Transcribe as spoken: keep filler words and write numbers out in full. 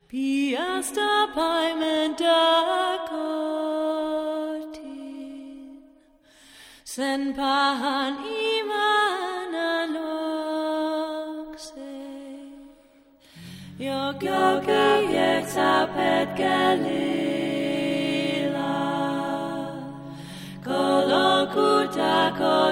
Piasta paimenta kotiin, sen pahan imanan luokse, joka kieksä petkelillä, kolokuta